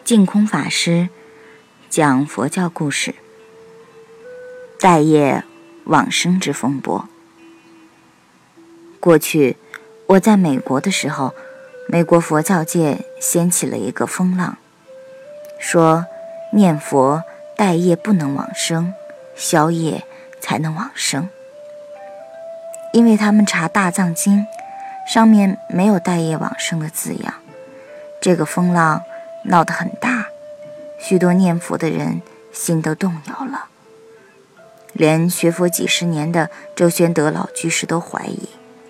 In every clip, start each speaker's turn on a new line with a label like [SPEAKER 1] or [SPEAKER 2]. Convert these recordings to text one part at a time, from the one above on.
[SPEAKER 1] 净空法师讲佛教故事，待业往生之风波。过去我在美国的时候，美国佛教界掀起了一个风浪，说念佛待业不能往生，消业才能往生。因为他们查大藏经上面没有待业往生的字样，这个风浪闹得很大，许多念佛的人心都动摇了，连学佛几十年的周宣德老居士都怀疑。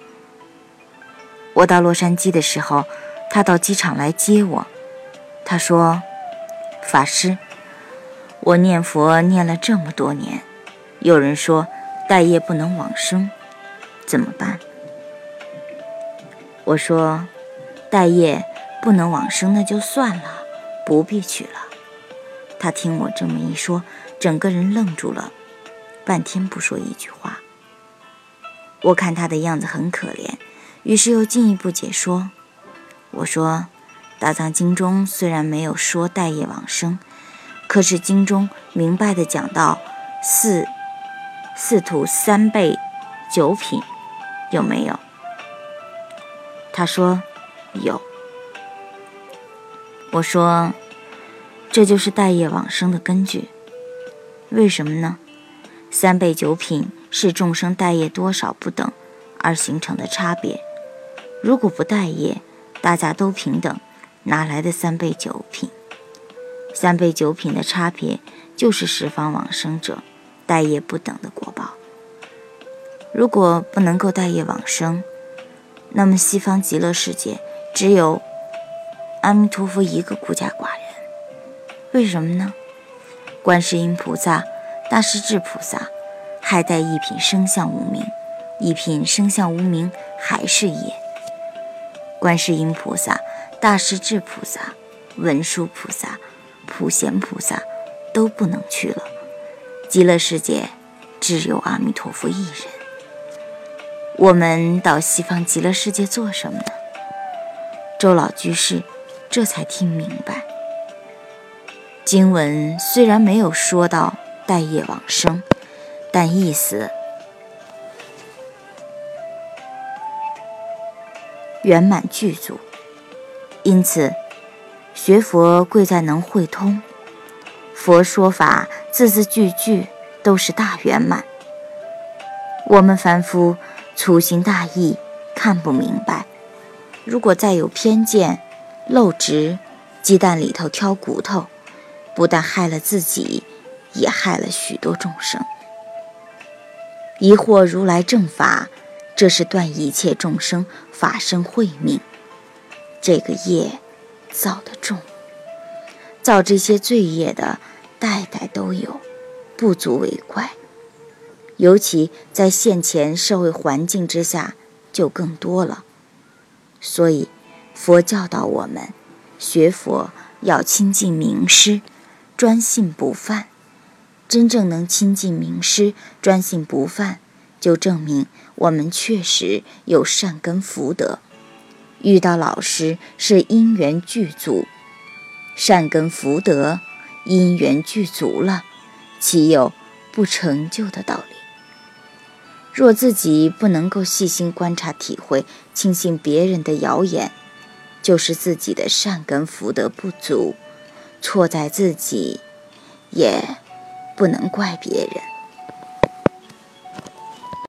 [SPEAKER 1] 我到洛杉矶的时候，他到机场来接我，他说：法师，我念佛念了这么多年，有人说待业不能往生，怎么办？我说，待业不能往生那就算了，不必去了。他听我这么一说，整个人愣住了，半天不说一句话。我看他的样子很可怜，于是又进一步解说。我说，大藏经中虽然没有说待业往生，可是经中明白地讲到四土三辈九品，有没有？他说有。我说，这就是待业往生的根据。为什么呢？三辈九品是众生待业多少不等而形成的差别，如果不待业，大家都平等，哪来的三辈九品？三辈九品的差别就是十方往生者待业不等的果报。如果不能够待业往生，那么西方极乐世界只有阿弥陀佛一个孤家寡人。为什么呢？观世音菩萨、大势至菩萨还带一品生相无明，一品生相无明还是业。观世音菩萨、大势至菩萨、文殊菩萨、普贤菩萨都不能去了，极乐世界只有阿弥陀佛一人。我们到西方极乐世界做什么呢？周老居士这才听明白，经文虽然没有说到待业往生，但意思圆满具足。因此学佛贵在能会通，佛说法字字句句都是大圆满。我们凡夫粗心大意，看不明白，如果再有偏见、漏执，鸡蛋里头挑骨头，不但害了自己，也害了许多众生。疑惑如来正法，这是断一切众生法身慧命。这个业造得重，造这些罪业的代代都有，不足为怪。尤其在现前社会环境之下就更多了。所以佛教导我们学佛要亲近名师，专信不犯。真正能亲近名师，专信不犯，就证明我们确实有善根福德。遇到老师是因缘具足，善根福德因缘具足了，岂有不成就的道理？若自己不能够细心观察体会，轻信别人的谣言，就是自己的善根福德不足，错在自己，也不能怪别人。